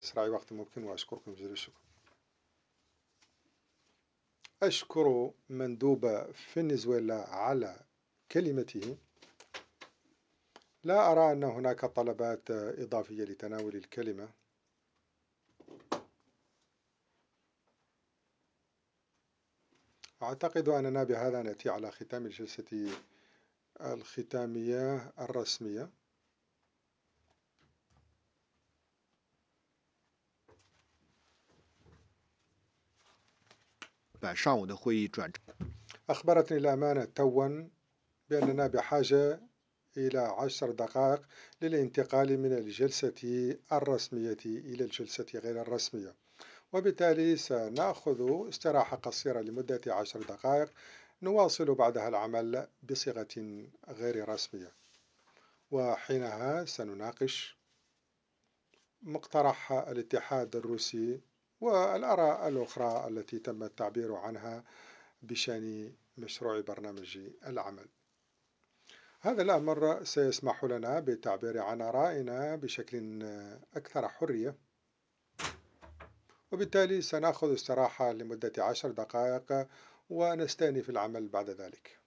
أسرع وقت ممكن، وأشكركم جزيل الشكر. أشكر مندوب فنزويلا على كلمته. لا أرى أن هناك طلبات إضافية لتناول الكلمة. أعتقد أننا بهذا نأتي على ختام الجلسة الختامية الرسمية. أخبرتني الأمانة توا بأننا بحاجة إلى 10 دقائق للانتقال من الجلسة الرسمية إلى الجلسة غير الرسمية، وبالتالي سنأخذ استراحة قصيرة لمدة 10 دقائق، نواصل بعدها العمل بصيغة غير رسمية، وحينها سنناقش مقترح الاتحاد الروسي والآراء الأخرى التي تم التعبير عنها بشأن مشروع برنامج العمل. هذا الأمر سيسمح لنا بالتعبير عن آرائنا بشكل أكثر حرية، وبالتالي سنأخذ استراحة لمدة 10 دقائق ونستأنف العمل بعد ذلك.